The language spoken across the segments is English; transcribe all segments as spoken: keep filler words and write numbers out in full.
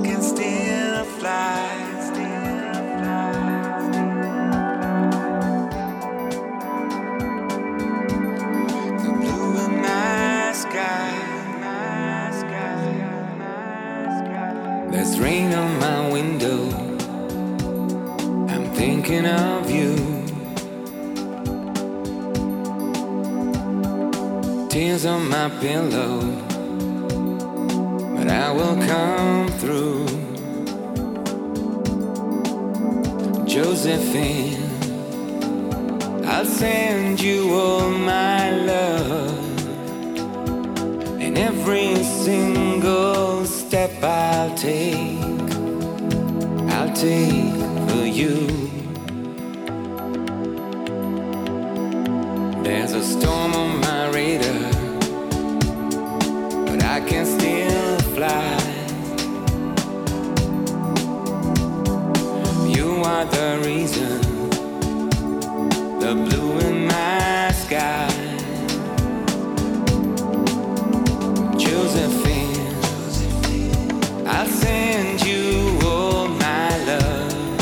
can still fly. The blue in my sky. There's rain on my window. I'm thinking of you. Tears on my pillow, but I will come through. Josephine, I'll send you all my love, and every single step I'll take, I'll take for you. There's a storm on my radar, but I can still fly. You are the reason, the blue in my sky. Josephine, I'll send you all my love.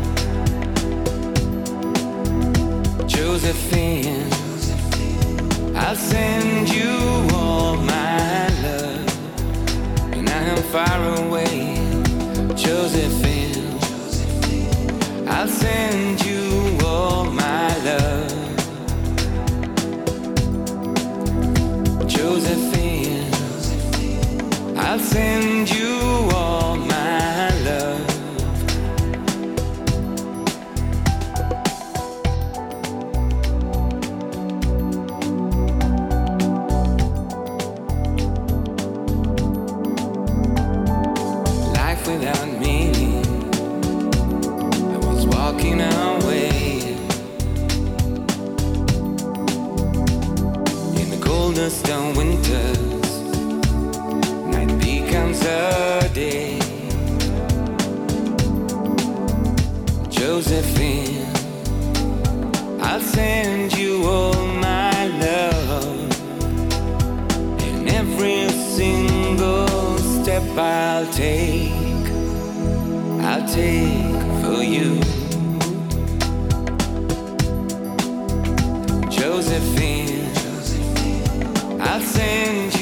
Josephine, I'll send you all my love, and I am far away. Josephine, I'll send you all my love. Josephine, I'll send you all my love. Without meaning, I was walking away in the coldest of winters. Night becomes a day. Josephine, I'll send you all my love, and every single step I'll take, I'll take for you. Josephine, I'll send you